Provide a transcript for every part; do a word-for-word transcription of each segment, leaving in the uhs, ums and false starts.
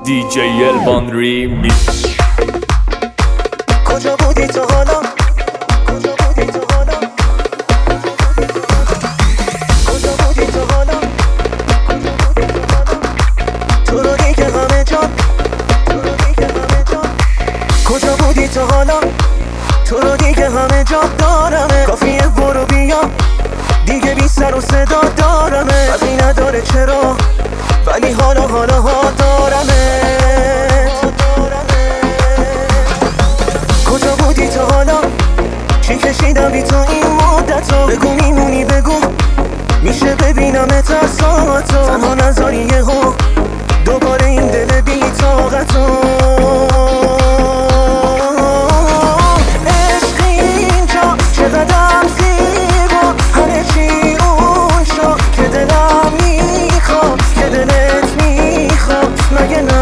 دی جی الوان ریمیکس. کجا بودی تو حالا؟ کجا بودی تو حالا؟ کجا بودی تو حالا؟ کجا بودی تو حالا؟ تو رو دیگه همه جان، تو رو دیگه همه جان. کجا بودی تو حالا؟ تو رو دیگه همه جان دارمه. کافیه برو بیا، دیگه بی سر و صدا دارمه. فرقی نداره چرا، ولی حالا حالا ها دارمه. کجا بودی تو حالا؟ چی کشیدم بی تو این مدتو؟ بگو میمونی بگو، میشه ببینمت از ساعتو. تنها نذاری یهو دوباره این دل بی طاقتو. عشق اینجا چقدر زیبا، همه چی اون شو که دلم میخواد، که دلت میخواد مگه نه؟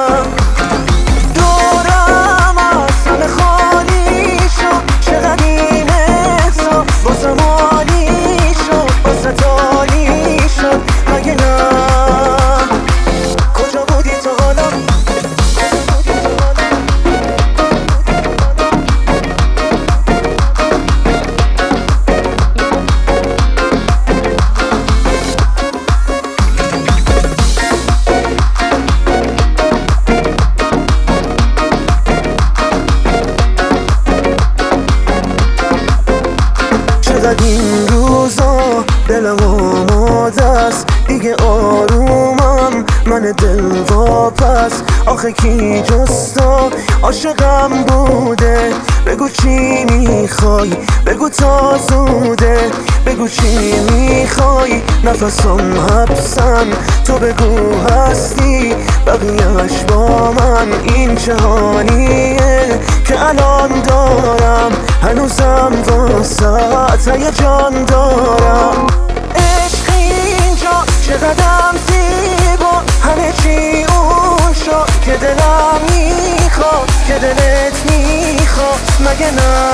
این روزا دلم آماده است، دیگه آرومم من دل واپس. آخه کی جز تو عاشقم بوده؟ بگو چی میخوای، بگو تا زوده. بگو چی میخوای، نفسم حبسن. تو بگو هستی بقیهش با من. این جهانیه که الان دارم، هنوزم واسه هیجان دارم. عشق اینجا چقدر زیبا، همه چی اون شو که دلم میخواد، که دلت میخواد مگه نه؟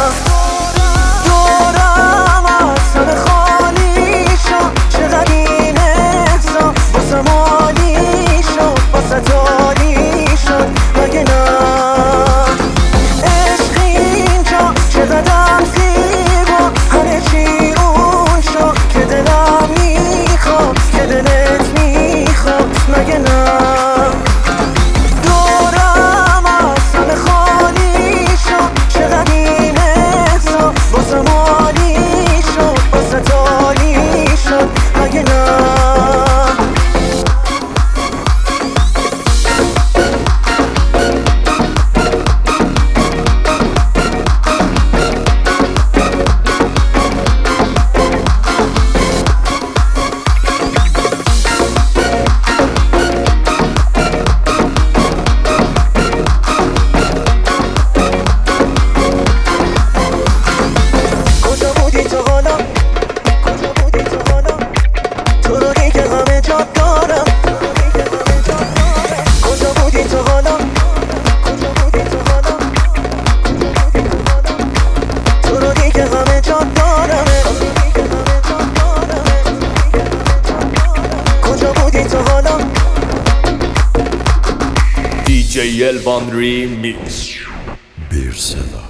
دورم از همه خالی شد، چقدر این احسا واسه مالی شد، واسه تالی شد مگه نه؟ عشق اینجا چقدر زیبا، همه چی اون شد که دلم میخواد، که دلت میخواد مگه نه؟ دورم از همه خالی شد، چقدر این احسا واسه مالی شد، واسه تالی شد مگه نه؟ دی جی الوان ریمیکس. bir صدا